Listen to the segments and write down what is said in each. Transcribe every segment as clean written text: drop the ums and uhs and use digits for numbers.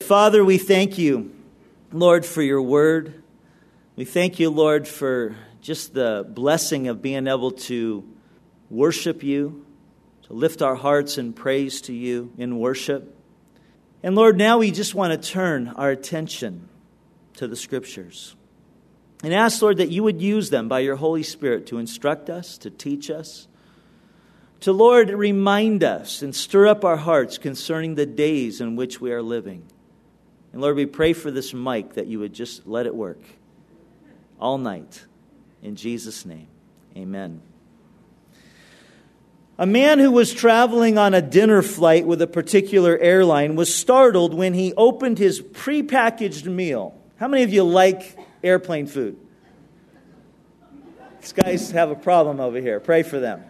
Father, we thank you, Lord, for your word. We thank you, Lord, for just the blessing of being able to worship you, to lift our hearts in praise to you in worship. And Lord, now we just want to turn our attention to the Scriptures and ask, Lord, that you would use them by your Holy Spirit to instruct us, to teach us, to, Lord, remind us and stir up our hearts concerning the days in which we are living. And Lord, we pray for this mic that you would just let it work all night. In Jesus' name, amen. A man who was traveling on a dinner flight with a particular airline was startled when he opened his prepackaged meal. How many of you like airplane food? These guys have a problem over here. Pray for them.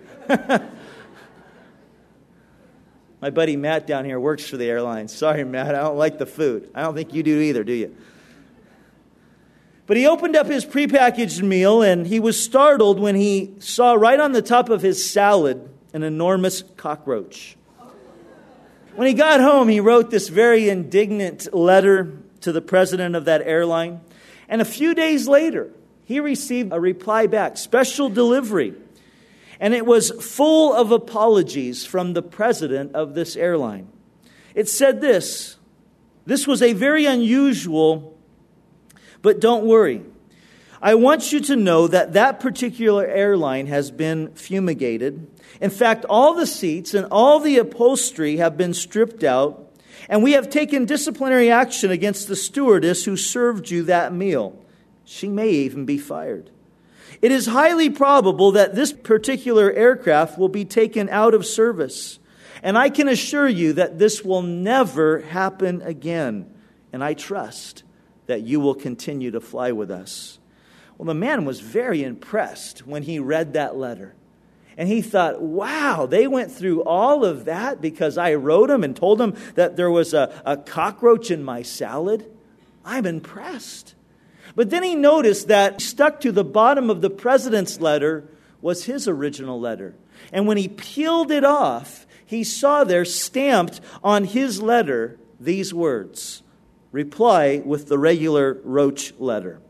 My buddy Matt down here works for the airlines. Sorry, Matt, I don't like the food. I don't think you do either, do you? But he opened up his prepackaged meal, and he was startled when he saw right on the top of his salad an enormous cockroach. When he got home, he wrote this very indignant letter to the president of that airline. And a few days later, he received a reply back, special delivery. And it was full of apologies from the president of this airline. It said this was a very unusual, but don't worry. I want you to know that that particular airline has been fumigated. In fact, all the seats and all the upholstery have been stripped out, and we have taken disciplinary action against the stewardess who served you that meal. She may even be fired. It is highly probable that this particular aircraft will be taken out of service. And I can assure you that this will never happen again. And I trust that you will continue to fly with us. Well, the man was very impressed when he read that letter. And he thought, wow, they went through all of that because I wrote them and told them that there was a cockroach in my salad. I'm impressed. But then he noticed that stuck to the bottom of the president's letter was his original letter. And when he peeled it off, he saw there stamped on his letter these words, reply with the regular Roach letter.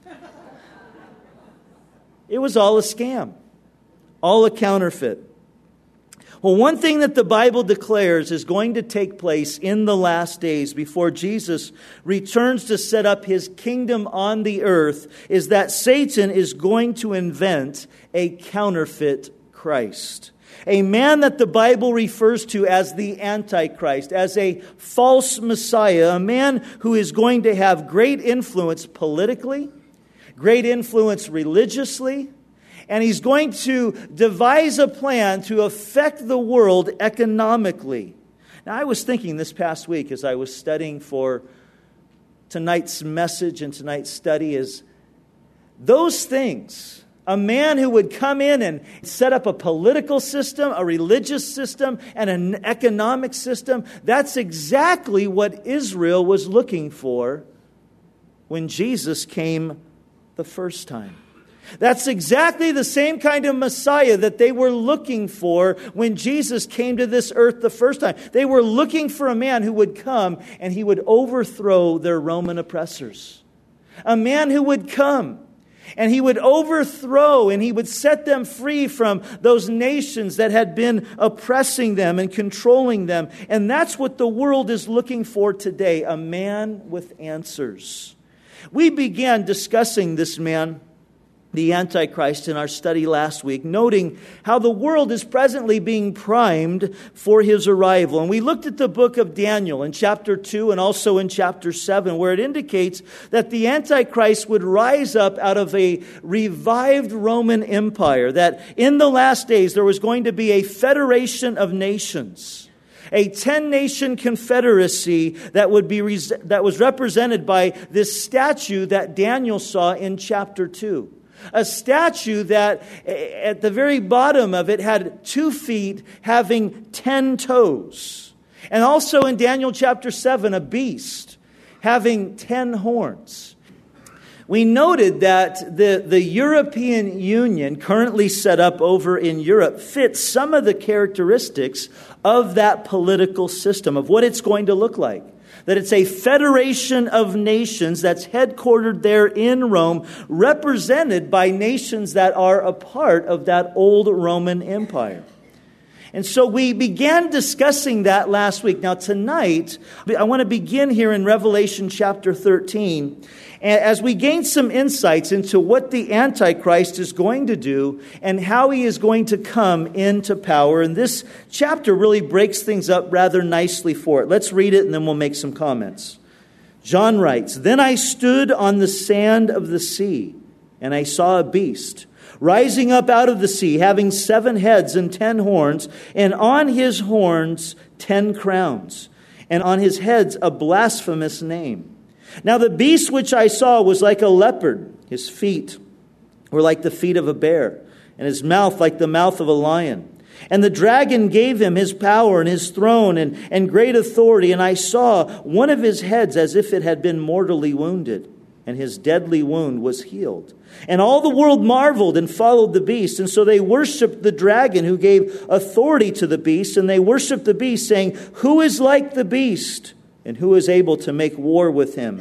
It was all a scam, all a counterfeit. Well, one thing that the Bible declares is going to take place in the last days before Jesus returns to set up his kingdom on the earth is that Satan is going to invent a counterfeit Christ. A man that the Bible refers to as the Antichrist, as a false Messiah, a man who is going to have great influence politically, great influence religiously, and he's going to devise a plan to affect the world economically. Now, I was thinking this past week as I was studying for tonight's message and tonight's study is those things, a man who would come in and set up a political system, a religious system, and an economic system, that's exactly what Israel was looking for when Jesus came the first time. That's exactly the same kind of Messiah that they were looking for when Jesus came to this earth the first time. They were looking for a man who would come and he would overthrow their Roman oppressors. A man who would come and he would overthrow and he would set them free from those nations that had been oppressing them and controlling them. And that's what the world is looking for today, a man with answers. We began discussing this man, the Antichrist, in our study last week, noting how the world is presently being primed for his arrival. And we looked at the book of Daniel in chapter 2 and also in chapter 7, where it indicates that the Antichrist would rise up out of a revived Roman Empire, that in the last days there was going to be a federation of nations, a 10-nation confederacy that was represented by this statue that Daniel saw in chapter 2. A statue that at the very bottom of it had 2 feet having 10 toes. And also in Daniel chapter 7, a beast having 10 horns. We noted that the European Union, currently set up over in Europe, fits some of the characteristics of that political system, of what it's going to look like. That it's a federation of nations that's headquartered there in Rome, represented by nations that are a part of that old Roman Empire. And so we began discussing that last week. Now tonight, I want to begin here in Revelation chapter 13, as we gain some insights into what the Antichrist is going to do and how he is going to come into power. And this chapter really breaks things up rather nicely for it. Let's read it and then we'll make some comments. John writes, "Then I stood on the sand of the sea, and I saw a beast rising up out of the sea, having 7 heads and 10 horns, and on his horns 10 crowns, and on his heads a blasphemous name. Now the beast which I saw was like a leopard. His feet were like the feet of a bear, and his mouth like the mouth of a lion. And the dragon gave him his power and his throne and great authority. And I saw one of his heads as if it had been mortally wounded, and his deadly wound was healed. And all the world marveled and followed the beast. And so they worshipped the dragon who gave authority to the beast. And they worshipped the beast, saying, 'Who is like the beast? And who is able to make war with him?'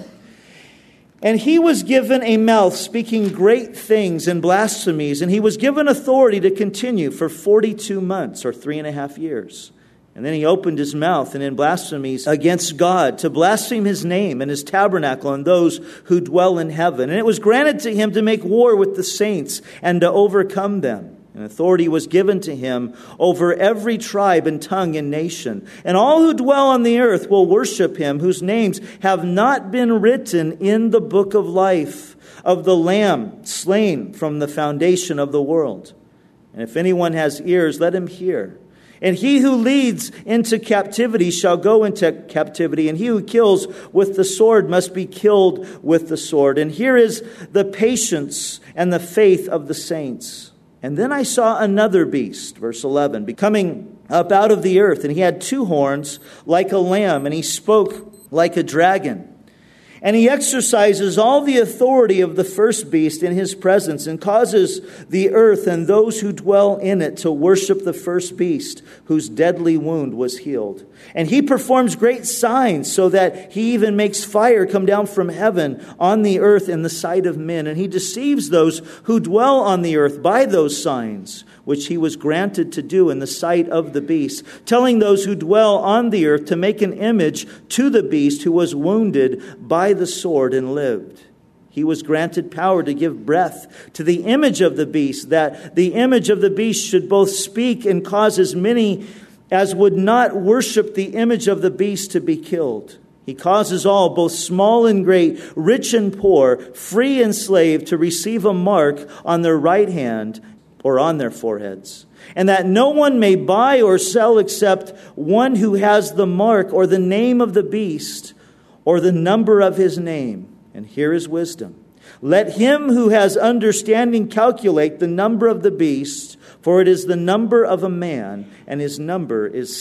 And he was given a mouth speaking great things and blasphemies. And he was given authority to continue for 42 months or 3.5 years. And then he opened his mouth and in blasphemies against God, to blaspheme his name and his tabernacle and those who dwell in heaven. And it was granted to him to make war with the saints and to overcome them. And authority was given to him over every tribe and tongue and nation. And all who dwell on the earth will worship him, whose names have not been written in the book of life of the Lamb slain from the foundation of the world. And if anyone has ears, let him hear. And he who leads into captivity shall go into captivity, and he who kills with the sword must be killed with the sword. And here is the patience and the faith of the saints. And then I saw another beast," verse 11, "coming up out of the earth, and he had 2 horns like a lamb, and he spoke like a dragon. And he exercises all the authority of the first beast in his presence, and causes the earth and those who dwell in it to worship the first beast, whose deadly wound was healed. And he performs great signs, so that he even makes fire come down from heaven on the earth in the sight of men. And he deceives those who dwell on the earth by those signs, which he was granted to do in the sight of the beast, telling those who dwell on the earth to make an image to the beast who was wounded by the sword and lived. He was granted power to give breath to the image of the beast, that the image of the beast should both speak and cause as many as would not worship the image of the beast to be killed. He causes all, both small and great, rich and poor, free and slave, to receive a mark on their right hand or on their foreheads, and that no one may buy or sell except one who has the mark or the name of the beast or the number of his name. And here is wisdom. Let him who has understanding calculate the number of the beast, for it is the number of a man, and his number is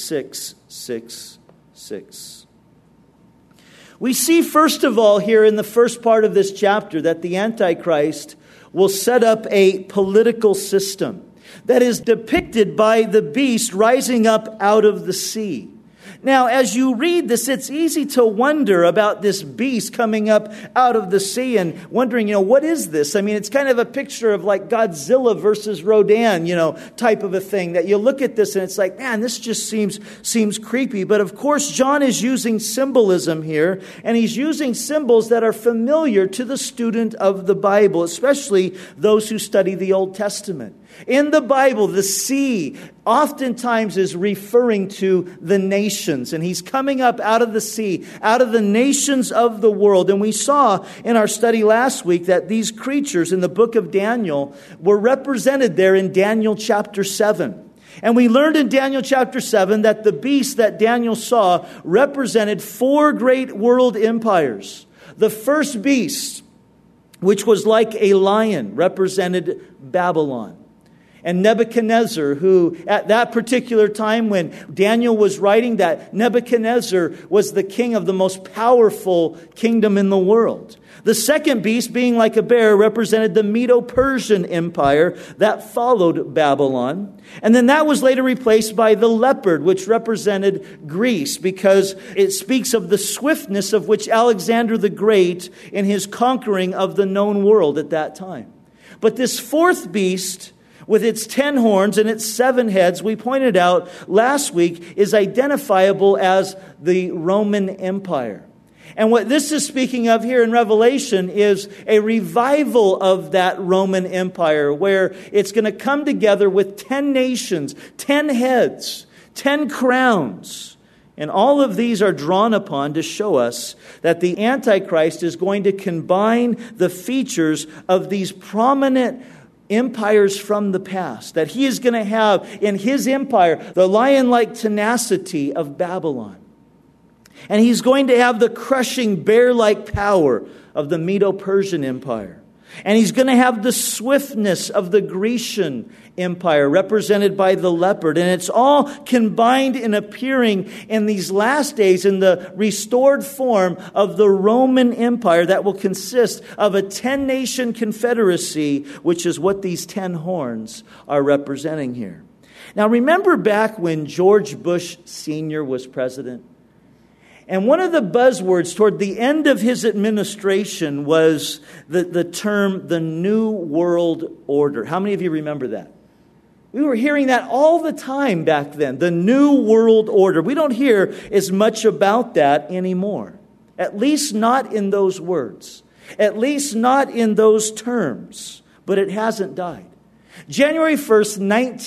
666. We see, first of all, here in the first part of this chapter, that the Antichrist will set up a political system that is depicted by the beast rising up out of the sea. Now, as you read this, it's easy to wonder about this beast coming up out of the sea and wondering, what is this? I mean, it's kind of a picture of like Godzilla versus Rodan, type of a thing, that you look at this and it's like, man, this just seems creepy. But of course, John is using symbolism here, and he's using symbols that are familiar to the student of the Bible, especially those who study the Old Testament. In the Bible, the sea oftentimes is referring to the nations. And he's coming up out of the sea, out of the nations of the world. And we saw in our study last week that these creatures in the book of Daniel were represented there in Daniel chapter 7. And we learned in Daniel chapter 7 that the beast that Daniel saw represented 4 great world empires. The first beast, which was like a lion, represented Babylon. And Nebuchadnezzar, who at that particular time when Daniel was writing that, Nebuchadnezzar was the king of the most powerful kingdom in the world. The second beast, being like a bear, represented the Medo-Persian Empire that followed Babylon. And then that was later replaced by the leopard, which represented Greece, because it speaks of the swiftness of which Alexander the Great in his conquering of the known world at that time. But this fourth beast, with its 10 horns and its 7 heads, we pointed out last week, is identifiable as the Roman Empire. And what this is speaking of here in Revelation is a revival of that Roman Empire, where it's going to come together with 10 nations, 10 heads, 10 crowns. And all of these are drawn upon to show us that the Antichrist is going to combine the features of these prominent empires from the past. That he is going to have in his empire the lion-like tenacity of Babylon. And he's going to have the crushing bear-like power of the Medo-Persian Empire. And he's going to have the swiftness of the Grecian Empire, represented by the leopard. And it's all combined in appearing in these last days in the restored form of the Roman Empire that will consist of a 10-nation confederacy, which is what these 10 horns are representing here. Now, remember back when George Bush Sr. was president? And one of the buzzwords toward the end of his administration was the term, the New World Order. How many of you remember that? We were hearing that all the time back then, the New World Order. We don't hear as much about that anymore. At least not in those words. At least not in those terms. But it hasn't died. January 1st,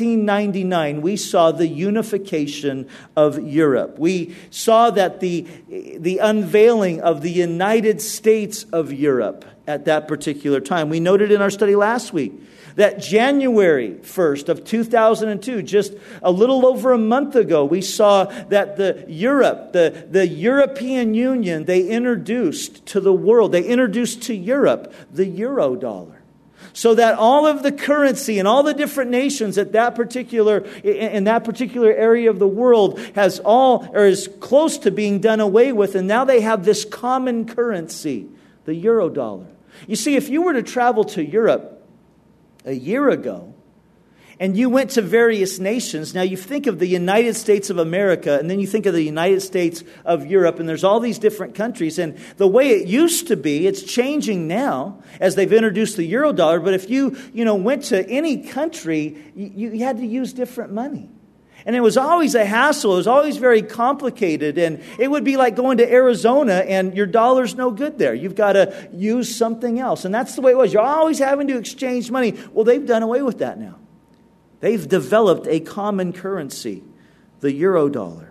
1999, we saw the unification of Europe. We saw that the unveiling of the United States of Europe at that particular time. We noted in our study last week that January 1st of 2002, just a little over a month ago, we saw that the European Union, they introduced to the world, they introduced to Europe the euro dollar. So that all of the currency and all the different nations in that particular area of the world is close to being done away with, and now they have this common currency, the euro dollar. You see, if you were to travel to Europe a year ago, and you went to various nations, now you think of the United States of America, and then you think of the United States of Europe, and there's all these different countries. And the way it used to be, it's changing now as they've introduced the euro dollar. But if you went to any country, you had to use different money. And it was always a hassle. It was always very complicated. And it would be like going to Arizona and your dollar's no good there. You've got to use something else. And that's the way it was. You're always having to exchange money. Well, they've done away with that now. They've developed a common currency, the euro dollar.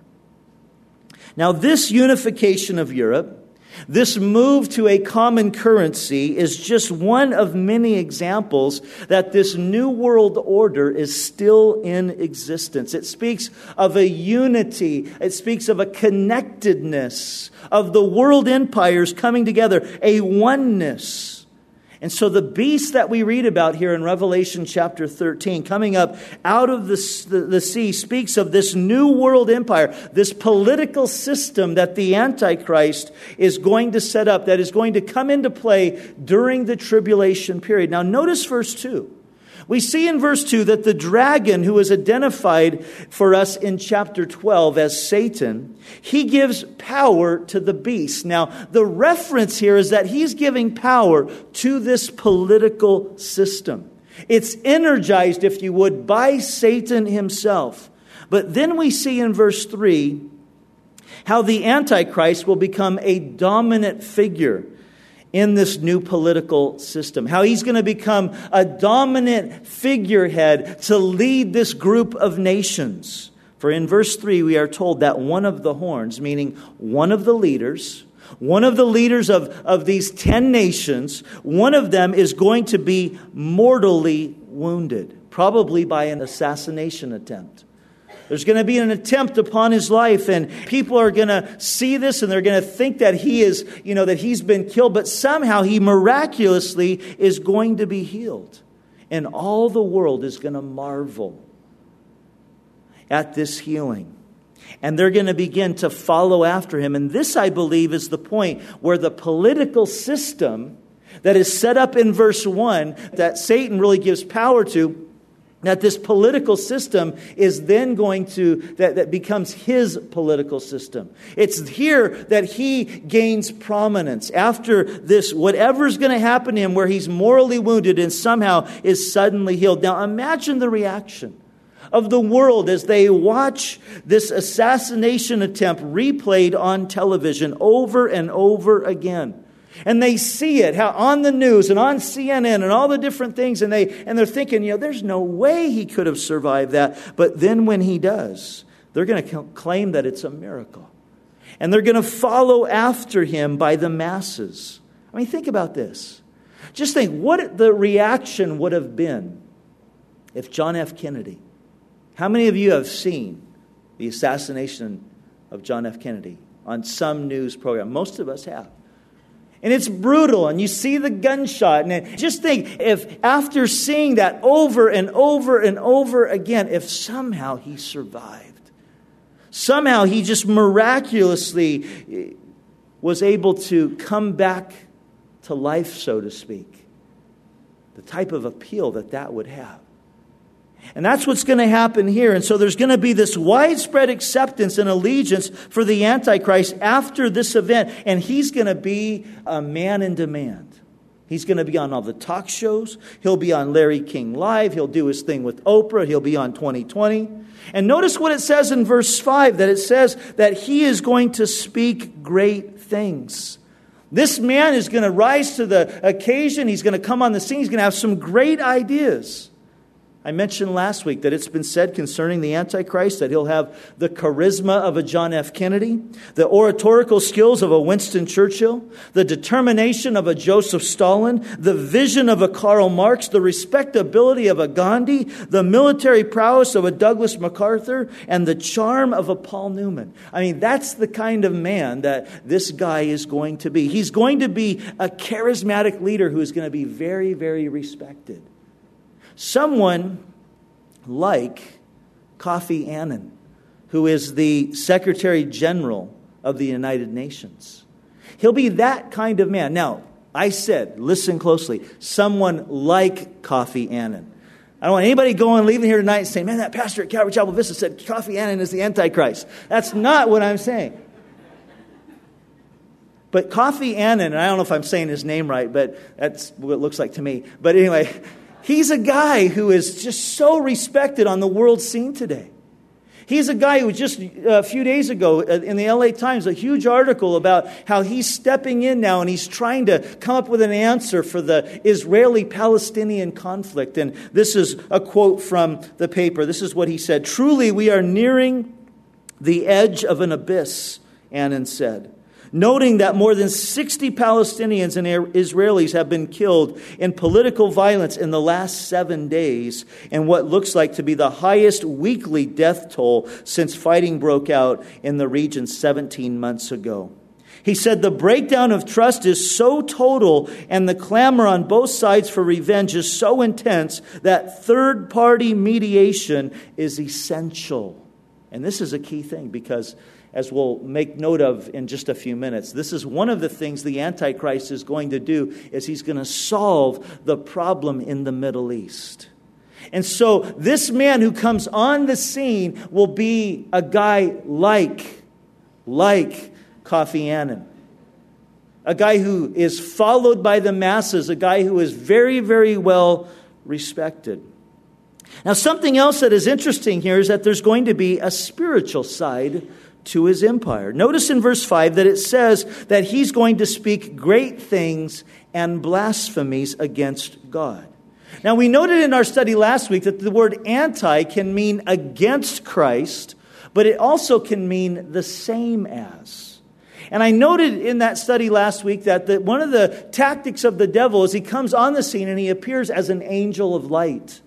Now, this unification of Europe, this move to a common currency, is just one of many examples that this new world order is still in existence. It speaks of a unity. It speaks of a connectedness of the world empires coming together, a oneness. And so the beast that we read about here in Revelation chapter 13, coming up out of the sea, speaks of this new world empire, this political system that the Antichrist is going to set up, that is going to come into play during the tribulation period. Now notice verse 2. We see in verse 2 that the dragon, who is identified for us in chapter 12 as Satan, he gives power to the beast. Now, the reference here is that he's giving power to this political system. It's energized, if you would, by Satan himself. But then we see in verse 3 how the Antichrist will become a dominant figure in this new political system. How he's going to become a dominant figurehead to lead this group of nations. For in verse 3 we are told that one of the horns, meaning one of the leaders of these 10 nations, one of them is going to be mortally wounded, probably by an assassination attempt. There's going to be an attempt upon his life, and people are going to see this, and they're going to think that he is, that he's been killed, but somehow he miraculously is going to be healed. And all the world is going to marvel at this healing. And they're going to begin to follow after him. And this, I believe, is the point where the political system that is set up in verse 1, that Satan really gives power to, that this political system is then going to, that becomes his political system. It's here that he gains prominence. After this, whatever's going to happen to him where he's morally wounded and somehow is suddenly healed. Now imagine the reaction of the world as they watch this assassination attempt replayed on television over and over again. And they see it on the news and on CNN and all the different things, and they're thinking, there's no way he could have survived that. But then when he does, they're going to claim that it's a miracle. And they're going to follow after him by the masses. I mean, think about this. Just think what the reaction would have been if John F. Kennedy. How many of you have seen the assassination of John F. Kennedy on some news program? Most of us have. And it's brutal, and you see the gunshot. And just think, if after seeing that over and over and over again, if somehow he survived, somehow he just miraculously was able to come back to life, so to speak, the type of appeal that would have. And that's what's going to happen here. And so there's going to be this widespread acceptance and allegiance for the Antichrist after this event. And he's going to be a man in demand. He's going to be on all the talk shows. He'll be on Larry King Live. He'll do his thing with Oprah. He'll be on 2020. And notice what it says in verse 5, that it says that he is going to speak great things. This man is going to rise to the occasion. He's going to come on the scene. He's going to have some great ideas. I mentioned last week that it's been said concerning the Antichrist that he'll have the charisma of a John F. Kennedy, the oratorical skills of a Winston Churchill, the determination of a Joseph Stalin, the vision of a Karl Marx, the respectability of a Gandhi, the military prowess of a Douglas MacArthur, and the charm of a Paul Newman. I mean, that's the kind of man that this guy is going to be. He's going to be a charismatic leader who is going to be very, very respected. Someone like Kofi Annan, who is the Secretary General of the United Nations. He'll be that kind of man. Now, I said, listen closely, someone like Kofi Annan. I don't want anybody leaving here tonight and saying, man, that pastor at Calvary Chapel Vista said Kofi Annan is the Antichrist. That's not what I'm saying. But Kofi Annan, and I don't know if I'm saying his name right, but that's what it looks like to me. But anyway, he's a guy who is just so respected on the world scene today. He's a guy who just a few days ago in the LA Times, a huge article about how he's stepping in now and he's trying to come up with an answer for the Israeli-Palestinian conflict. And this is a quote from the paper. This is what he said. "Truly, we are nearing the edge of an abyss," Annan said, noting that more than 60 Palestinians and Israelis have been killed in political violence in the last 7 days, and what looks like to be the highest weekly death toll since fighting broke out in the region 17 months ago. He said the breakdown of trust is so total and the clamor on both sides for revenge is so intense that third-party mediation is essential. And this is a key thing because, as we'll make note of in just a few minutes, this is one of the things the Antichrist is going to do, is he's going to solve the problem in the Middle East. And so this man who comes on the scene will be a guy like Kofi Annan. A guy who is followed by the masses, a guy who is very, very well respected. Now, something else that is interesting here is that there's going to be a spiritual side to his empire. Notice in verse 5 that it says that he's going to speak great things and blasphemies against God. Now, we noted in our study last week that the word anti can mean against Christ, but it also can mean the same as. And I noted in that study last week that one of the tactics of the devil is he comes on the scene and he appears as an angel of light.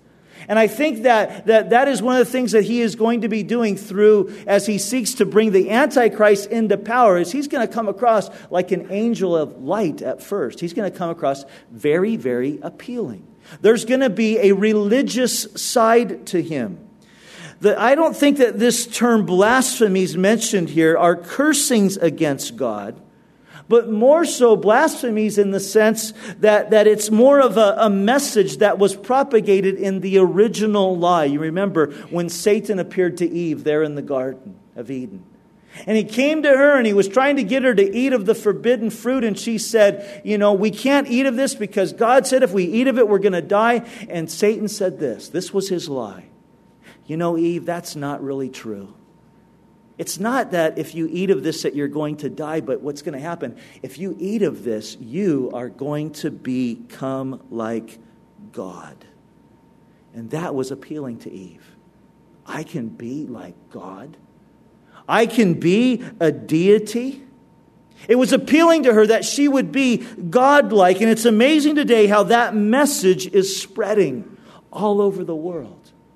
And I think that is one of the things that he is going to be doing through, as he seeks to bring the Antichrist into power, is he's going to come across like an angel of light at first. He's going to come across very, very appealing. There's going to be a religious side to him. I don't think that this term blasphemies mentioned here are cursings against God, but more so blasphemies in the sense that it's more of a message that was propagated in the original lie. You remember when Satan appeared to Eve there in the Garden of Eden. And he came to her and he was trying to get her to eat of the forbidden fruit. And she said, we can't eat of this because God said if we eat of it, we're going to die. And Satan said this was his lie. Eve, that's not really true. It's not that if you eat of this that you're going to die, but what's going to happen? If you eat of this, you are going to become like God. And that was appealing to Eve. I can be like God. I can be a deity. It was appealing to her that she would be godlike. And it's amazing today how that message is spreading all over the world.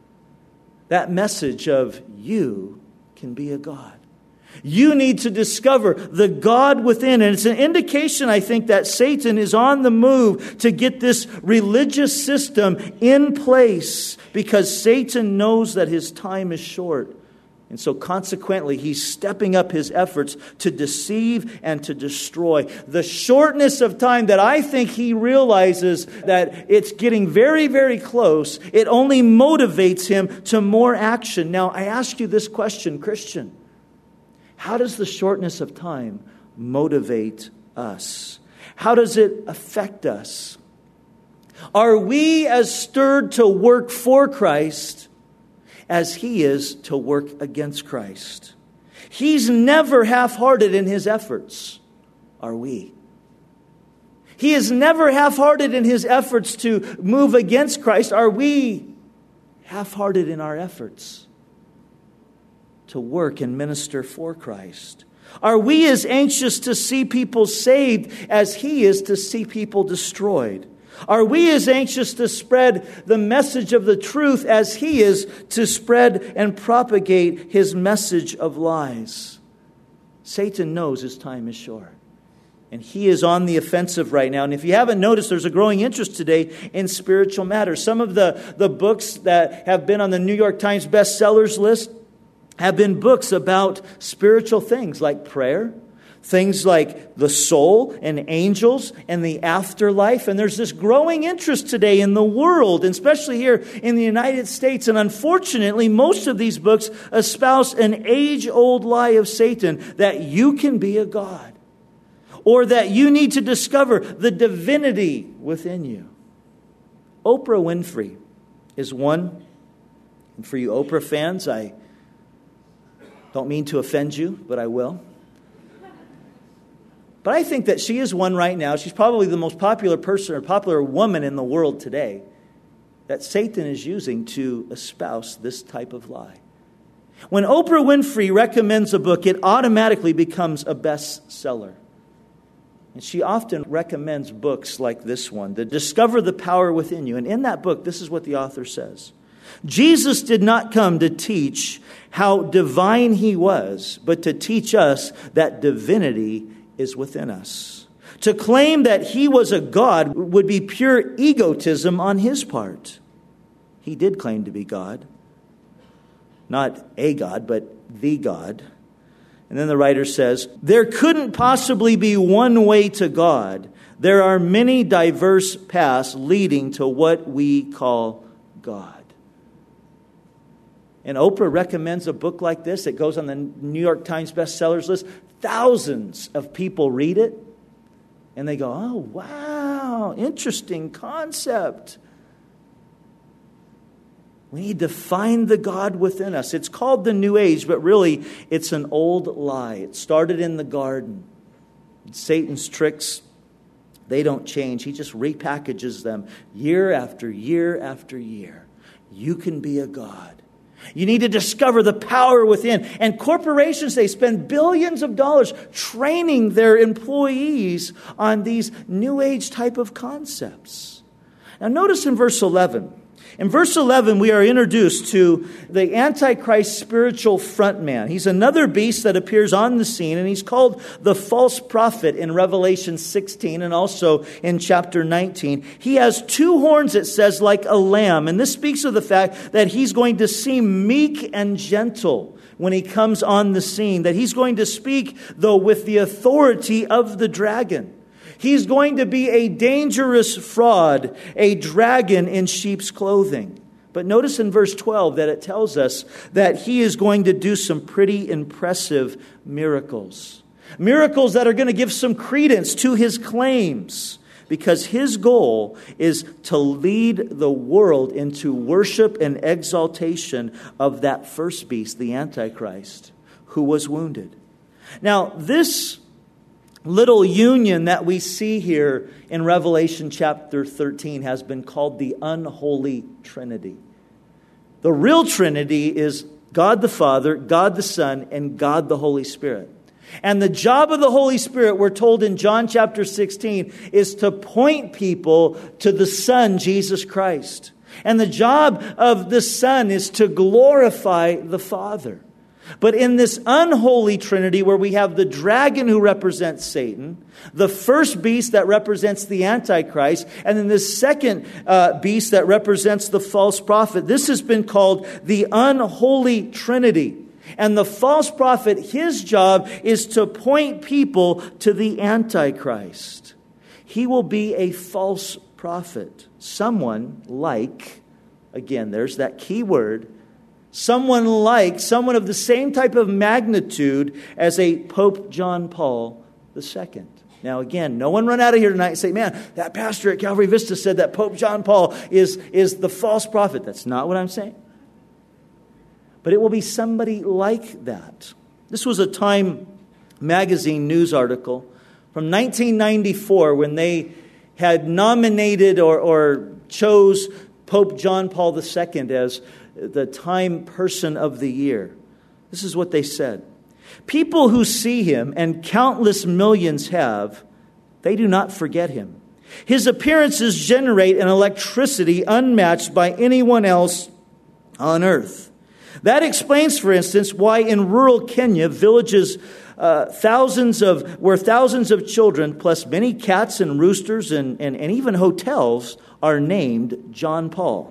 That message of you can be a God. You need to discover the God within. And it's an indication, I think, that Satan is on the move to get this religious system in place because Satan knows that his time is short. And so consequently, he's stepping up his efforts to deceive and to destroy. The shortness of time that I think he realizes that it's getting very, very close, it only motivates him to more action. Now, I ask you this question, Christian. How does the shortness of time motivate us? How does it affect us? Are we as stirred to work for Christ as he is to work against Christ? He's never half-hearted in his efforts. Are we? He is never half-hearted in his efforts to move against Christ. Are we half-hearted in our efforts to work and minister for Christ? Are we as anxious to see people saved as he is to see people destroyed? Are we as anxious to spread the message of the truth as he is to spread and propagate his message of lies? Satan knows his time is short. And he is on the offensive right now. And if you haven't noticed, there's a growing interest today in spiritual matters. Some of the books that have been on the New York Times bestsellers list have been books about spiritual things like prayer, things like the soul and angels and the afterlife. And there's this growing interest today in the world, and especially here in the United States. And unfortunately, most of these books espouse an age-old lie of Satan that you can be a god, or that you need to discover the divinity within you. Oprah Winfrey is one. And for you Oprah fans, I don't mean to offend you, but I will. But I think that she is one right now. She's probably the most popular person or popular woman in the world today that Satan is using to espouse this type of lie. When Oprah Winfrey recommends a book, it automatically becomes a bestseller. And she often recommends books like this one, to discover the power within you. And in that book, this is what the author says. Jesus did not come to teach how divine he was, but to teach us that divinity is within us. To claim that he was a God would be pure egotism on his part. He did claim to be God. Not a God, but the God. And then the writer says, there couldn't possibly be one way to God. There are many diverse paths leading to what we call God. And Oprah recommends a book like this. It goes on the New York Times bestsellers list. Thousands of people read it. And they go, oh, wow, interesting concept. We need to find the God within us. It's called the New Age, but really it's an old lie. It started in the garden. Satan's tricks, they don't change. He just repackages them year after year after year. You can be a God. You need to discover the power within. And corporations, they spend billions of dollars training their employees on these New Age type of concepts. Now notice in verse 11, In verse 11, we are introduced to the Antichrist spiritual frontman. He's another beast that appears on the scene, and he's called the false prophet in Revelation 16 and also in chapter 19. He has two horns, it says, like a lamb, and this speaks of the fact that he's going to seem meek and gentle when he comes on the scene, that he's going to speak, though, with the authority of the dragon. He's going to be a dangerous fraud, a dragon in sheep's clothing. But notice in verse 12 that it tells us that he is going to do some pretty impressive miracles. Miracles that are going to give some credence to his claims, because his goal is to lead the world into worship and exaltation of that first beast, the Antichrist, who was wounded. Now, this little union that we see here in Revelation chapter 13 has been called the unholy Trinity. The real Trinity is God the Father, God the Son, and God the Holy Spirit. And the job of the Holy Spirit, we're told in John chapter 16, is to point people to the Son, Jesus Christ. And the job of the Son is to glorify the Father. But in this unholy Trinity, where we have the dragon who represents Satan, the first beast that represents the Antichrist, and then the second beast that represents the false prophet, this has been called the unholy Trinity. And the false prophet, his job is to point people to the Antichrist. He will be a false prophet. Someone like, again, there's that key word, someone of the same type of magnitude as a Pope John Paul II. Now again, no one run out of here tonight and say, man, that pastor at Calvary Vista said that Pope John Paul is the false prophet. That's not what I'm saying. But it will be somebody like that. This was a Time magazine news article from 1994 when they had nominated or chose Pope John Paul II as the Time Person of the Year. This is what they said. People who see him, and countless millions have, they do not forget him. His appearances generate an electricity unmatched by anyone else on earth. That explains, for instance, why in rural Kenya, villages where thousands of children, plus many cats and roosters and even hotels, are named John Paul.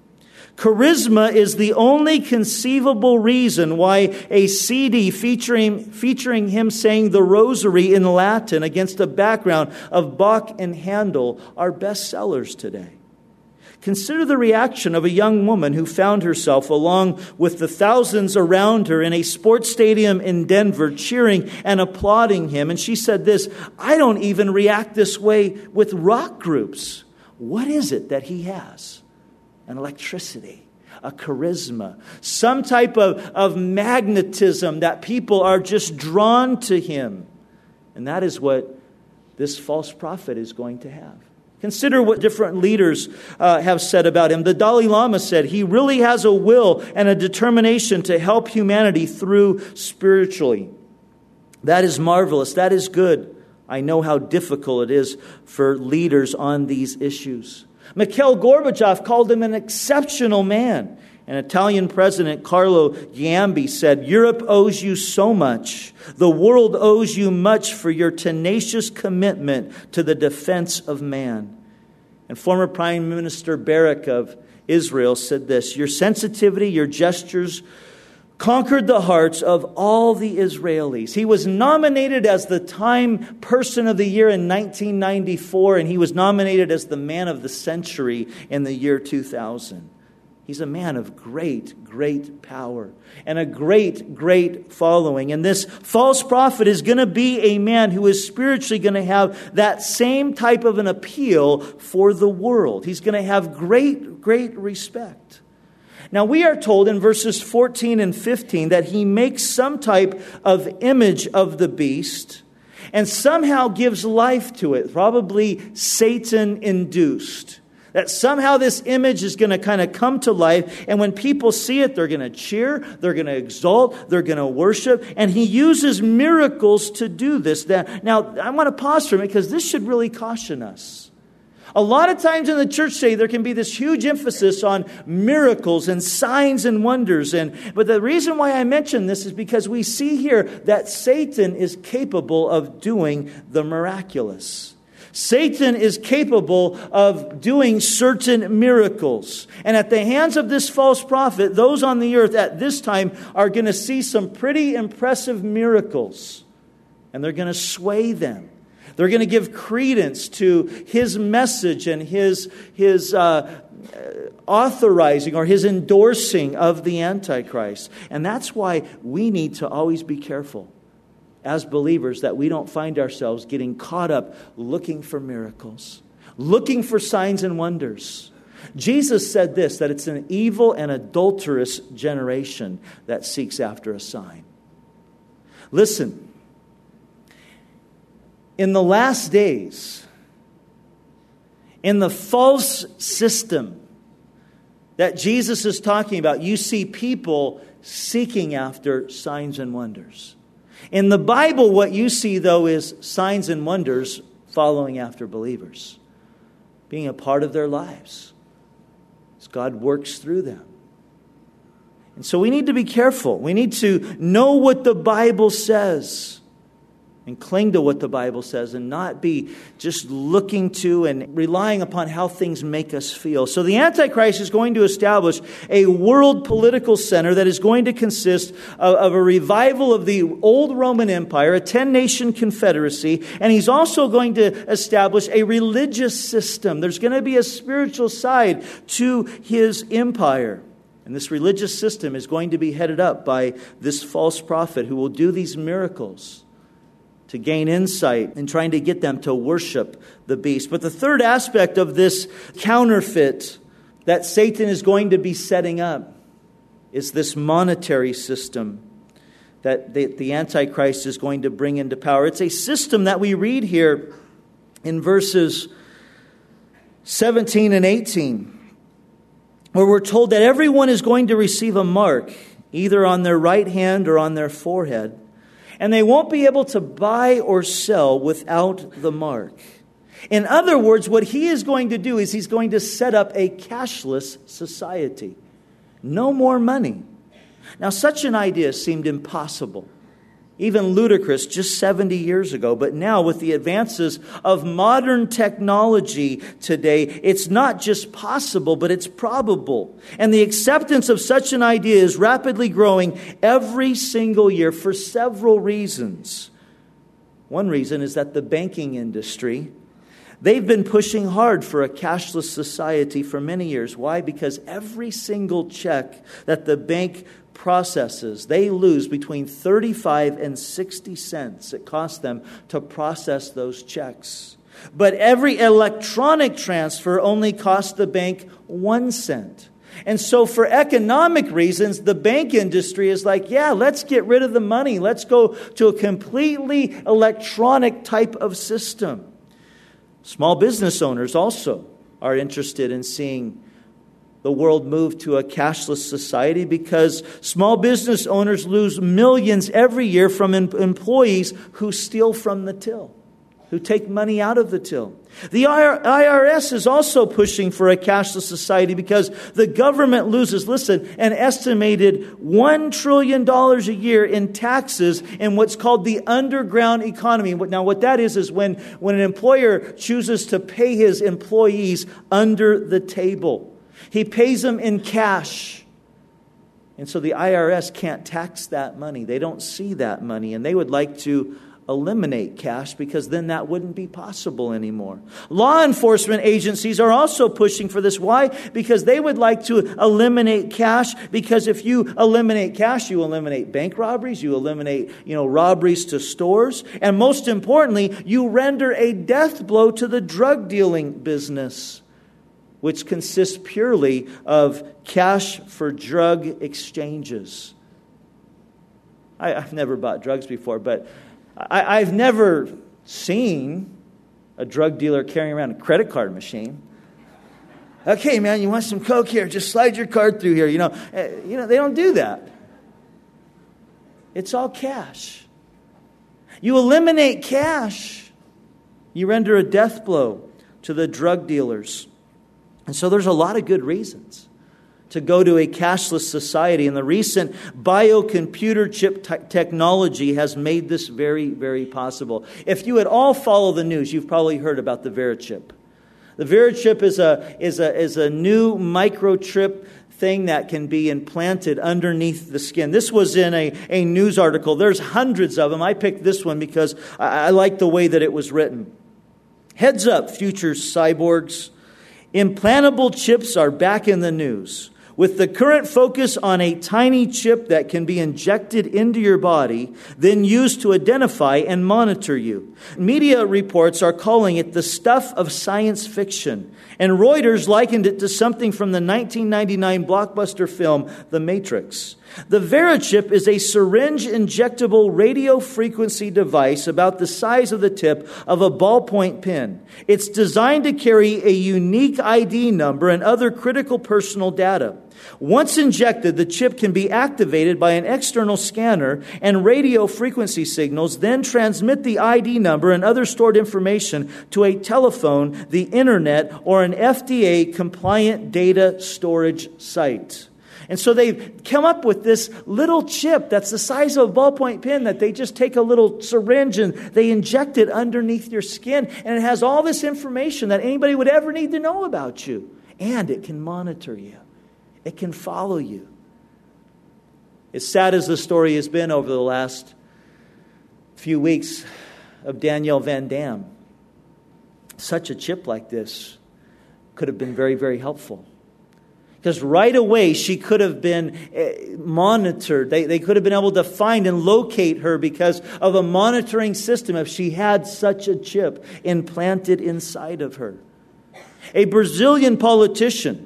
Charisma is the only conceivable reason why a CD featuring him saying the rosary in Latin against a background of Bach and Handel are bestsellers today. Consider the reaction of a young woman who found herself, along with the thousands around her, in a sports stadium in Denver, cheering and applauding him. And she said this, I don't even react this way with rock groups. What is it that he has? An electricity, a charisma, some type of magnetism that people are just drawn to him. And that is what this false prophet is going to have. Consider what different leaders have said about him. The Dalai Lama said he really has a will and a determination to help humanity through spiritually. That is marvelous. That is good. I know how difficult it is for leaders on these issues. Mikhail Gorbachev called him an exceptional man. And Italian President Carlo Giambi said, Europe owes you so much. The world owes you much for your tenacious commitment to the defense of man. And former Prime Minister Barak of Israel said this, your sensitivity, your gestures conquered the hearts of all the Israelis. He was nominated as the Time Person of the Year in 1994, and he was nominated as the Man of the Century in the year 2000. He's a man of great, great power and a great, great following. And this false prophet is going to be a man who is spiritually going to have that same type of an appeal for the world. He's going to have great, great respect. Now, we are told in verses 14 and 15 that he makes some type of image of the beast and somehow gives life to it, probably Satan-induced. That somehow this image is going to kind of come to life, and when people see it, they're going to cheer, they're going to exalt, they're going to worship, and he uses miracles to do this. Now, I want to pause for a minute because this should really caution us. A lot of times in the church today, there can be this huge emphasis on miracles and signs and wonders. But the reason why I mention this is because we see here that Satan is capable of doing the miraculous. Satan is capable of doing certain miracles. And at the hands of this false prophet, those on the earth at this time are going to see some pretty impressive miracles. And they're going to sway them. They're going to give credence to his message and his authorizing or his endorsing of the Antichrist. And that's why we need to always be careful as believers that we don't find ourselves getting caught up looking for miracles, looking for signs and wonders. Jesus said this, that it's an evil and adulterous generation that seeks after a sign. Listen. In the last days, in the false system that Jesus is talking about, you see people seeking after signs and wonders. In the Bible, what you see, though, is signs and wonders following after believers, being a part of their lives as God works through them. And so we need to be careful. We need to know what the Bible says and cling to what the Bible says and not be just looking to and relying upon how things make us feel. So the Antichrist is going to establish a world political center that is going to consist of a revival of the old Roman Empire, a 10-nation confederacy, and he's also going to establish a religious system. There's going to be a spiritual side to his empire. And this religious system is going to be headed up by this false prophet who will do these miracles to gain insight in trying to get them to worship the beast. But the third aspect of this counterfeit that Satan is going to be setting up is this monetary system that the Antichrist is going to bring into power. It's a system that we read here in verses 17 and 18, where we're told that everyone is going to receive a mark, either on their right hand or on their forehead. And they won't be able to buy or sell without the mark. In other words, what he is going to do is he's going to set up a cashless society. No more money. Now, such an idea seemed impossible, even ludicrous just 70 years ago. But now, with the advances of modern technology today, it's not just possible, but it's probable. And the acceptance of such an idea is rapidly growing every single year for several reasons. One reason is that the banking industry, they've been pushing hard for a cashless society for many years. Why? Because every single check that the bank processes, they lose between 35 and 60 cents. It costs them to process those checks. But every electronic transfer only costs the bank 1 cent. And so for economic reasons, the bank industry is like, yeah, let's get rid of the money. Let's go to a completely electronic type of system. Small business owners also are interested in seeing the world move to a cashless society because small business owners lose millions every year from employees who steal from the till, who take money out of the till. The IRS is also pushing for a cashless society because the government loses, listen, an estimated $1 trillion a year in taxes in what's called the underground economy. Now, what that is when an employer chooses to pay his employees under the table. He pays them in cash. And so the IRS can't tax that money. They don't see that money. And they would like to eliminate cash because then that wouldn't be possible anymore. Law enforcement agencies are also pushing for this. Why? Because they would like to eliminate cash. Because if you eliminate cash, you eliminate bank robberies. You eliminate, robberies to stores. And most importantly, you render a death blow to the drug dealing business, which consists purely of cash for drug exchanges. I've never bought drugs before, but I've never seen a drug dealer carrying around a credit card machine. Okay, man, you want some Coke here? Just slide your card through here. They don't do that. It's all cash. You eliminate cash, you render a death blow to the drug dealers. And so there's a lot of good reasons to go to a cashless society. And the recent biocomputer chip technology has made this very, very possible. If you at all follow the news, you've probably heard about the VeriChip. The VeriChip is a new microchip thing that can be implanted underneath the skin. This was in a news article. There's hundreds of them. I picked this one because I like the way that it was written. Heads up, future cyborgs. Implantable chips are back in the news, with the current focus on a tiny chip that can be injected into your body, then used to identify and monitor you. Media reports are calling it the stuff of science fiction, and Reuters likened it to something from the 1999 blockbuster film, The Matrix. The VeriChip is a syringe injectable radio frequency device about the size of the tip of a ballpoint pen. It's designed to carry a unique ID number and other critical personal data. Once injected, the chip can be activated by an external scanner, and radio frequency signals then transmit the ID number and other stored information to a telephone, the internet, or an FDA-compliant data storage site. And so they've come up with this little chip that's the size of a ballpoint pen that they just take a little syringe and they inject it underneath your skin. And it has all this information that anybody would ever need to know about you. And it can monitor you. It can follow you. As sad as the story has been over the last few weeks of Danielle Van Dam, such a chip like this could have been very, very helpful. Because right away, she could have been monitored. They could have been able to find and locate her because of a monitoring system if she had such a chip implanted inside of her. A Brazilian politician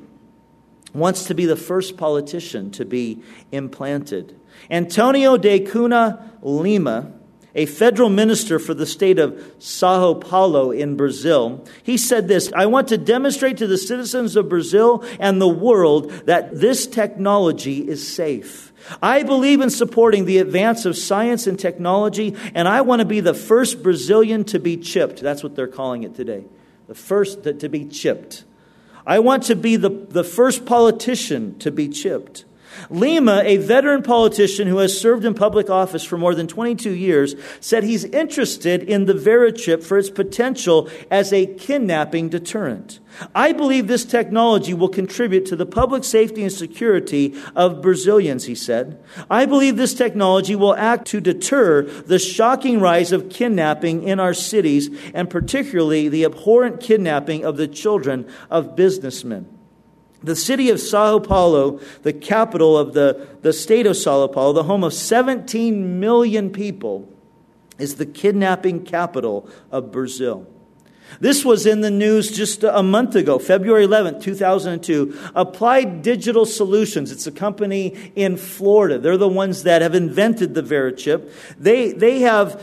wants to be the first politician to be implanted. Antonio de Cunha Lima, a federal minister for the state of Sao Paulo in Brazil, he said this: "I want to demonstrate to the citizens of Brazil and the world that this technology is safe. I believe in supporting the advance of science and technology, and I want to be the first Brazilian to be chipped." That's what they're calling it today. The first to be chipped. I want to be the first politician to be chipped. Lima, a veteran politician who has served in public office for more than 22 years, said he's interested in the VeriChip for its potential as a kidnapping deterrent. "I believe this technology will contribute to the public safety and security of Brazilians," he said. "I believe this technology will act to deter the shocking rise of kidnapping in our cities, and particularly the abhorrent kidnapping of the children of businessmen." The city of Sao Paulo, the capital of the state of Sao Paulo, the home of 17 million people, is the kidnapping capital of Brazil. This was in the news just a month ago, February 11th, 2002. Applied Digital Solutions, it's a company in Florida. They're the ones that have invented the VeriChip. They have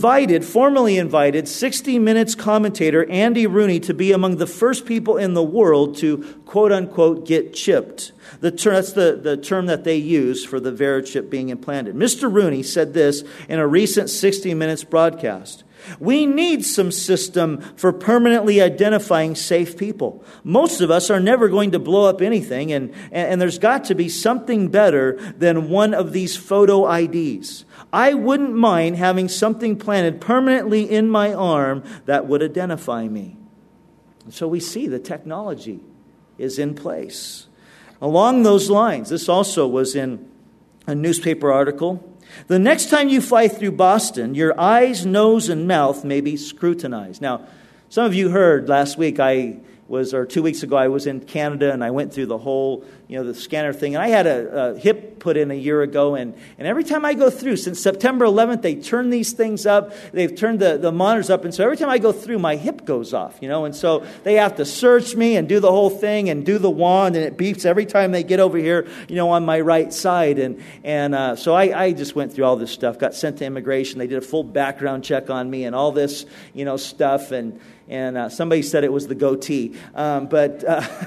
formally invited 60 Minutes commentator Andy Rooney to be among the first people in the world to, quote unquote, get chipped. That's the term that they use for the VeriChip being implanted. Mr. Rooney said this in a recent 60 Minutes broadcast: "We need some system for permanently identifying safe people. Most of us are never going to blow up anything, and there's got to be something better than one of these photo IDs. I wouldn't mind having something planted permanently in my arm that would identify me." And so we see the technology is in place. Along those lines, this also was in a newspaper article. "The next time you fly through Boston, your eyes, nose, and mouth may be scrutinized." Now, some of you heard last week 2 weeks ago, I was in Canada and I went through the whole, the scanner thing. And I had a hip put in a year ago. And every time I go through, since September 11th, they turn these things up. They've turned the monitors up. And so every time I go through, my hip goes off, And so they have to search me and do the whole thing and do the wand. And it beeps every time they get over here, on my right side. And so I just went through all this stuff, got sent to immigration. They did a full background check on me and all this, stuff. And somebody said it was the goatee. But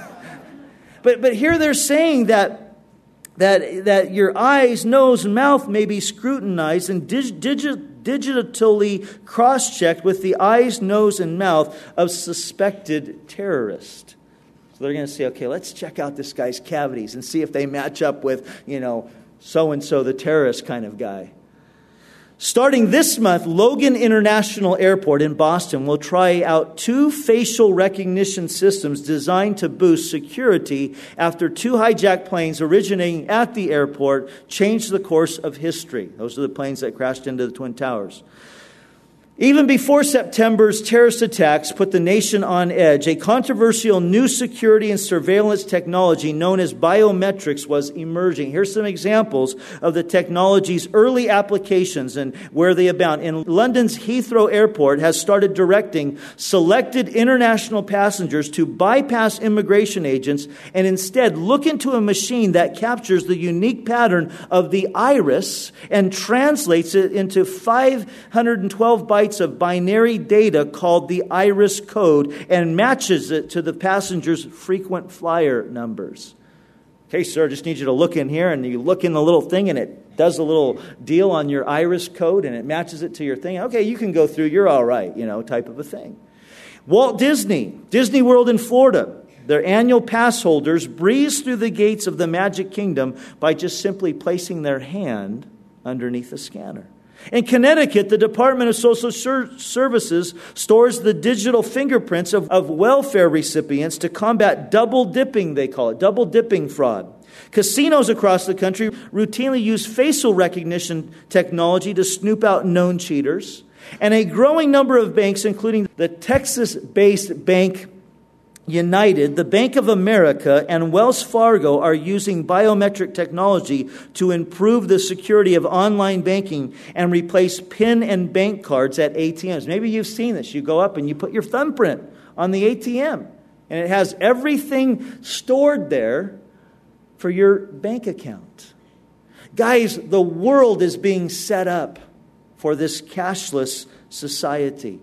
here they're saying that your eyes, nose, and mouth may be scrutinized, and digitally cross-checked with the eyes, nose, and mouth of suspected terrorists. So they're going to say, okay, let's check out this guy's cavities and see if they match up with, so-and-so, the terrorist kind of guy. Starting this month, Logan International Airport in Boston will try out 2 facial recognition systems designed to boost security after 2 hijacked planes originating at the airport changed the course of history. Those are the planes that crashed into the Twin Towers. Even before September's terrorist attacks put the nation on edge, a controversial new security and surveillance technology known as biometrics was emerging. Here's some examples of the technology's early applications and where they abound. In London's Heathrow Airport has started directing selected international passengers to bypass immigration agents and instead look into a machine that captures the unique pattern of the iris and translates it into 512 bytes of binary data called the iris code and matches it to the passenger's frequent flyer numbers. Okay, sir, just need you to look in here, and you look in the little thing and it does a little deal on your iris code and it matches it to your thing. Okay, you can go through, you're all right, type of a thing. Walt Disney World in Florida, their annual pass holders breeze through the gates of the Magic Kingdom by just simply placing their hand underneath a scanner. In Connecticut, the Department of Social Services stores the digital fingerprints of welfare recipients to combat double dipping, they call it, double dipping fraud. Casinos across the country routinely use facial recognition technology to snoop out known cheaters. And a growing number of banks, including the Texas-based Bank United, the Bank of America, and Wells Fargo are using biometric technology to improve the security of online banking and replace PIN and bank cards at ATMs. Maybe you've seen this. You go up and you put your thumbprint on the ATM, and it has everything stored there for your bank account. Guys, the world is being set up for this cashless society.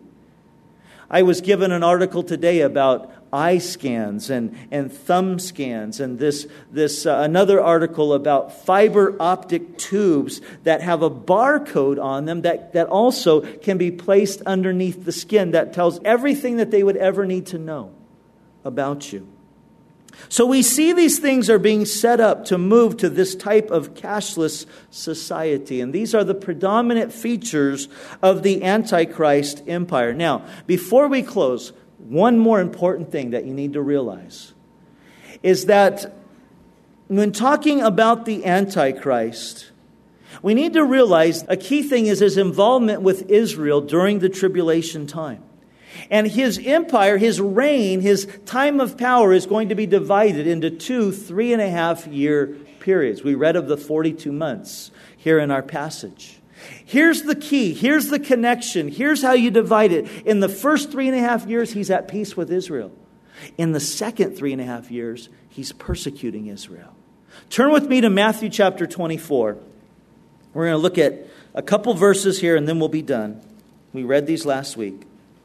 I was given an article today about eye scans and thumb scans, and this another article about fiber optic tubes that have a barcode on them that also can be placed underneath the skin that tells everything that they would ever need to know about you. So we see these things are being set up to move to this type of cashless society. And these are the predominant features of the Antichrist empire. Now, before we close, one more important thing that you need to realize is that when talking about the Antichrist, we need to realize a key thing is his involvement with Israel during the tribulation time. And his empire, his reign, his time of power is going to be divided into 2 3.5-year periods. We read of the 42 months here in our passage. Here's the key. Here's the connection. Here's how you divide it. In the first 3.5 years, he's at peace with Israel. In the second 3.5 years, he's persecuting Israel. Turn with me to Matthew chapter 24. We're going to look at a couple verses here and then we'll be done. We read these last week.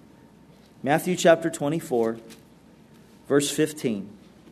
Matthew chapter 24, verse 15.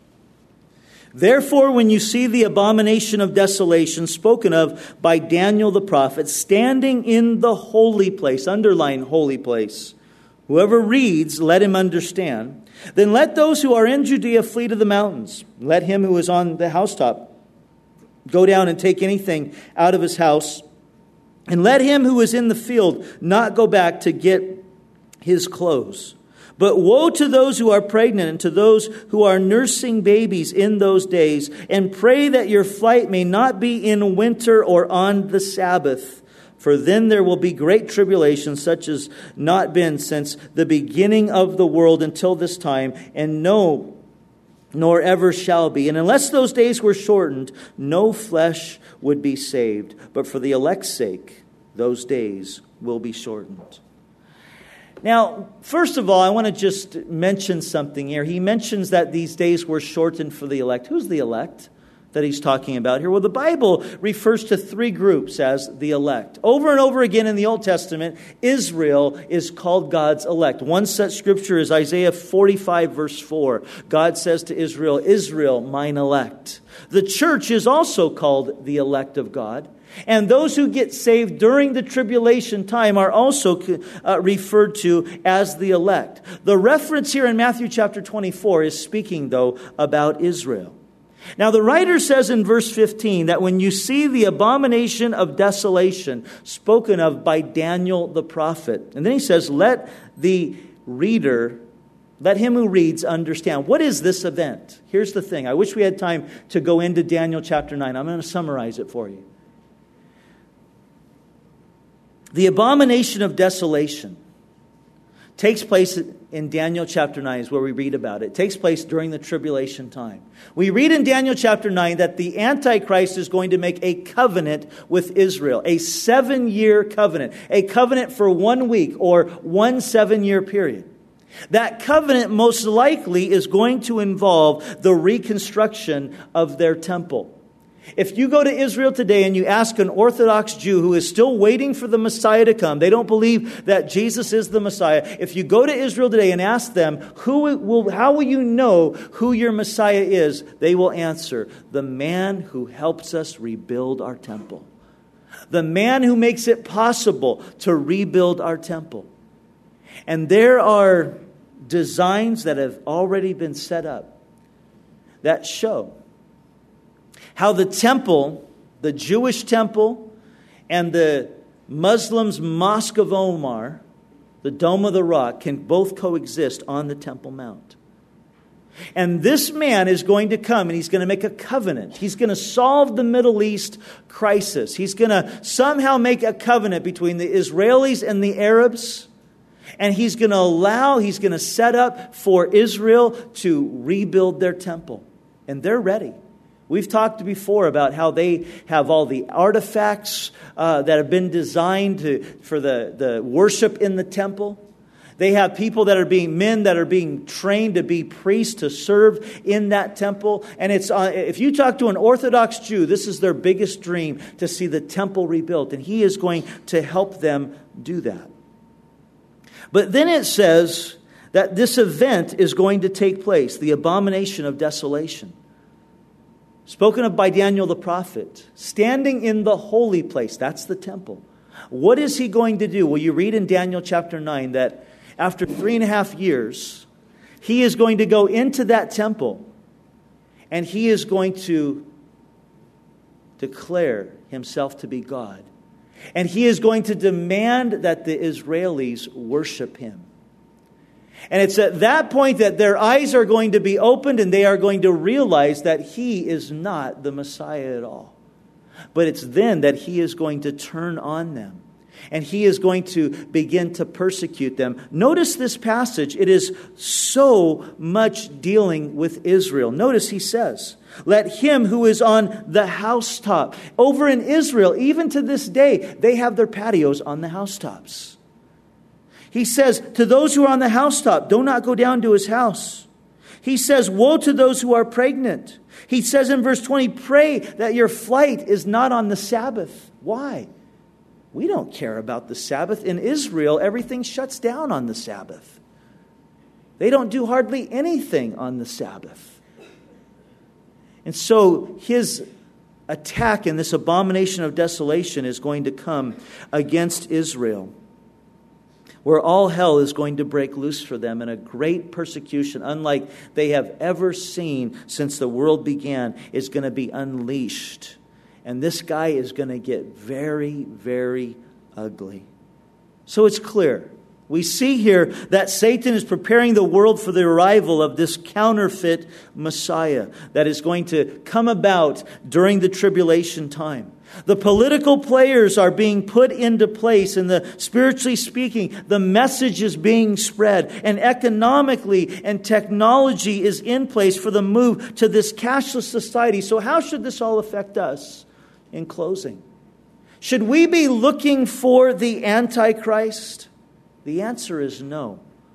Therefore, when you see the abomination of desolation spoken of by Daniel the prophet standing in the holy place, underline holy place, whoever reads, let him understand. Then let those who are in Judea flee to the mountains. Let him who is on the housetop go down and take anything out of his house. And let him who is in the field not go back to get his clothes. But woe to those who are pregnant and to those who are nursing babies in those days. And pray that your flight may not be in winter or on the Sabbath. For then there will be great tribulation, such as not been since the beginning of the world until this time, and no, nor ever shall be. And unless those days were shortened, no flesh would be saved. But for the elect's sake, those days will be shortened. Now, first of all, I want to just mention something here. He mentions that these days were shortened for the elect. Who's the elect that he's talking about here? Well, the Bible refers to 3 groups as the elect. Over and over again in the Old Testament, Israel is called God's elect. One such scripture is Isaiah 45, verse 4. God says to Israel, Israel, mine elect. The church is also called the elect of God. And those who get saved during the tribulation time are also referred to as the elect. The reference here in Matthew chapter 24 is speaking, though, about Israel. Now, the writer says in verse 15 that when you see the abomination of desolation spoken of by Daniel the prophet, and then he says, let him who reads understand. What is this event? Here's the thing. I wish we had time to go into Daniel chapter 9. I'm going to summarize it for you. The abomination of desolation takes place in Daniel chapter 9 is where we read about it. It takes place during the tribulation time. We read in Daniel chapter 9 that the Antichrist is going to make a covenant with Israel, a 7-year covenant, a covenant for 1 week or 1 7-year period. That covenant most likely is going to involve the reconstruction of their temple. If you go to Israel today and you ask an Orthodox Jew who is still waiting for the Messiah to come, they don't believe that Jesus is the Messiah. If you go to Israel today and ask them, how will you know who your Messiah is? They will answer, the man who helps us rebuild our temple. The man who makes it possible to rebuild our temple. And there are designs that have already been set up that show how the temple, the Jewish temple, and the Muslims' Mosque of Omar, the Dome of the Rock, can both coexist on the Temple Mount. And this man is going to come and he's going to make a covenant. He's going to solve the Middle East crisis. He's going to somehow make a covenant between the Israelis and the Arabs. And he's going to set up for Israel to rebuild their temple. And they're ready. We've talked before about how they have all the artifacts that have been designed for the worship in the temple. They have people men that are being trained to be priests to serve in that temple. And it's if you talk to an Orthodox Jew, this is their biggest dream, to see the temple rebuilt. And he is going to help them do that. But then it says that this event is going to take place, the abomination of desolation, spoken of by Daniel the prophet, standing in the holy place. That's the temple. What is he going to do? Well, you read in Daniel chapter 9 that after 3.5 years, he is going to go into that temple and he is going to declare himself to be God. And he is going to demand that the Israelis worship him. And it's at that point that their eyes are going to be opened and they are going to realize that he is not the Messiah at all. But it's then that he is going to turn on them. And he is going to begin to persecute them. Notice this passage. It is so much dealing with Israel. Notice he says, let him who is on the housetop. Over in Israel, even to this day, they have their patios on the housetops. He says, to those who are on the housetop, do not go down to his house. He says, woe to those who are pregnant. He says in verse 20, pray that your flight is not on the Sabbath. Why? We don't care about the Sabbath. In Israel, everything shuts down on the Sabbath. They don't do hardly anything on the Sabbath. And so his attack in this abomination of desolation is going to come against Israel, where all hell is going to break loose for them in a great persecution, unlike they have ever seen since the world began, is going to be unleashed. And this guy is going to get very, very ugly. So it's clear. We see here that Satan is preparing the world for the arrival of this counterfeit Messiah that is going to come about during the tribulation time. The political players are being put into place, and spiritually speaking, the message is being spread, and economically and technology is in place for the move to this cashless society. So how should this all affect us? In closing, should we be looking for the Antichrist? The answer is no.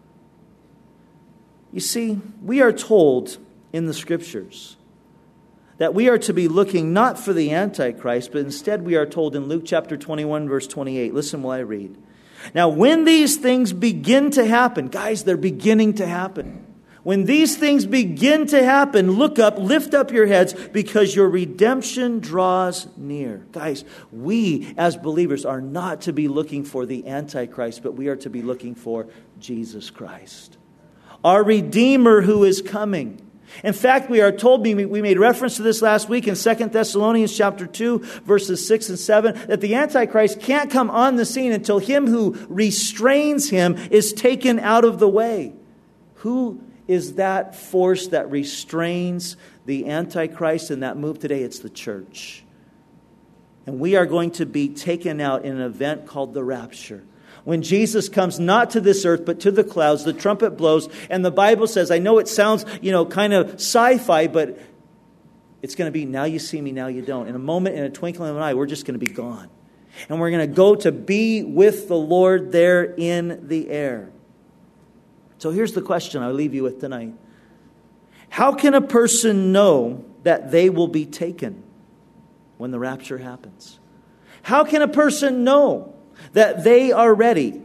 You see, we are told in the Scriptures that we are to be looking not for the Antichrist, but instead we are told in Luke chapter 21, verse 28. Listen while I read. Now, when these things begin to happen, guys, they're beginning to happen. When these things begin to happen, look up, lift up your heads, because your redemption draws near. Guys, we as believers are not to be looking for the Antichrist, but we are to be looking for Jesus Christ, our Redeemer who is coming. In fact, we are told, we made reference to this last week in 2 Thessalonians chapter 2, verses 6 and 7, that the Antichrist can't come on the scene until him who restrains him is taken out of the way. Who is that force that restrains the Antichrist in that move today? It's the church. And we are going to be taken out in an event called the rapture. When Jesus comes not to this earth, but to the clouds, the trumpet blows, and the Bible says, I know it sounds, kind of sci-fi, but it's going to be, now you see me, now you don't. In a moment, in a twinkling of an eye, we're just going to be gone. And we're going to go to be with the Lord there in the air. So here's the question I'll leave you with tonight. How can a person know that they will be taken when the rapture happens? How can a person know that they are ready?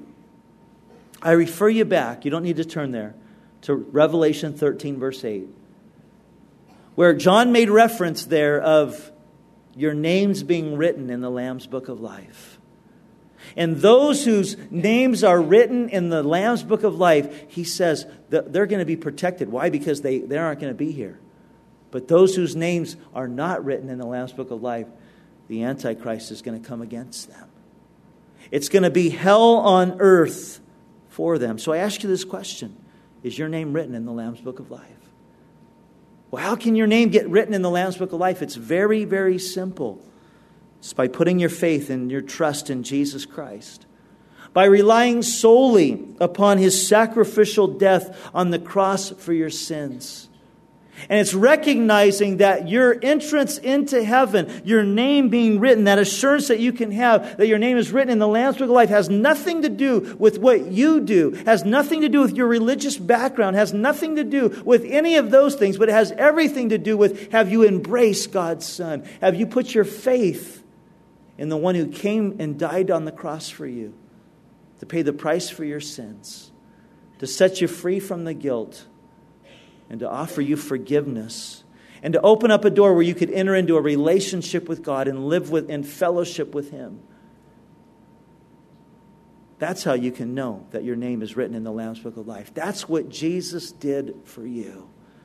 I refer you back, you don't need to turn there, to Revelation 13, verse 8, where John made reference there of your names being written in the Lamb's Book of Life. And those whose names are written in the Lamb's Book of Life, he says that they're going to be protected. Why? Because they aren't going to be here. But those whose names are not written in the Lamb's Book of Life, the Antichrist is going to come against them. It's going to be hell on earth for them. So I ask you this question. Is your name written in the Lamb's Book of Life? Well, how can your name get written in the Lamb's Book of Life? It's very, very simple. It's by putting your faith and your trust in Jesus Christ. By relying solely upon His sacrificial death on the cross for your sins. And it's recognizing that your entrance into heaven, your name being written, that assurance that you can have that your name is written in the Lamb's Book of Life, has nothing to do with what you do, has nothing to do with your religious background, has nothing to do with any of those things, but it has everything to do with, have you embraced God's Son? Have you put your faith in the one who came and died on the cross for you to pay the price for your sins, to set you free from the guilt, and to offer you forgiveness, and to open up a door where you could enter into a relationship with God and live in fellowship with Him? That's how you can know that your name is written in the Lamb's Book of Life. That's what Jesus did for you.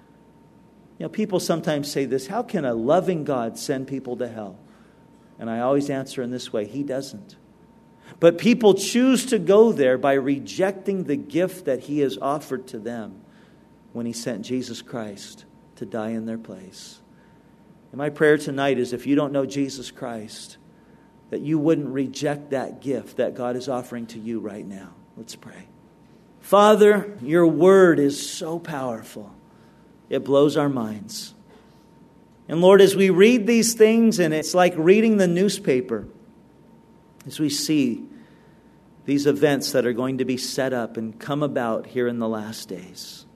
People sometimes say this, how can a loving God send people to hell? And I always answer in this way, He doesn't. But people choose to go there by rejecting the gift that He has offered to them when He sent Jesus Christ to die in their place. And my prayer tonight is, if you don't know Jesus Christ, that you wouldn't reject that gift that God is offering to you right now. Let's pray. Father, your word is so powerful. It blows our minds. And Lord, as we read these things, and it's like reading the newspaper, as we see these events that are going to be set up and come about here in the last days.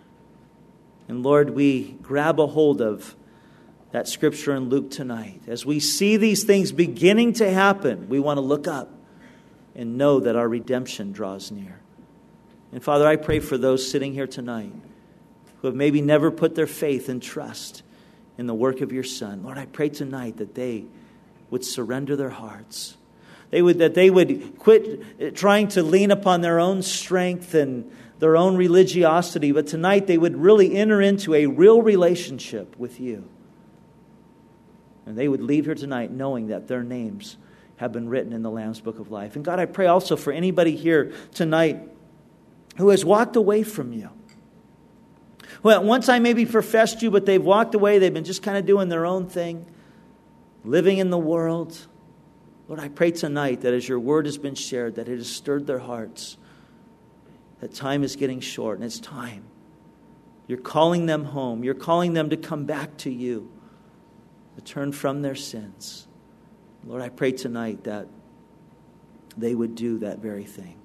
And Lord, we grab a hold of that scripture in Luke tonight. As we see these things beginning to happen, we want to look up and know that our redemption draws near. And Father, I pray for those sitting here tonight who have maybe never put their faith and trust in the work of your Son. Lord, I pray tonight that they would surrender their hearts. That they would quit trying to lean upon their own strength and their own religiosity, but tonight they would really enter into a real relationship with you. And they would leave here tonight knowing that their names have been written in the Lamb's Book of Life. And God, I pray also for anybody here tonight who has walked away from you. Who at one time maybe professed you, but they've walked away. They've been just kind of doing their own thing, living in the world. Lord, I pray tonight that as your word has been shared, that it has stirred their hearts, that time is getting short, and it's time. You're calling them home. You're calling them to come back to you, to turn from their sins. Lord, I pray tonight that they would do that very thing.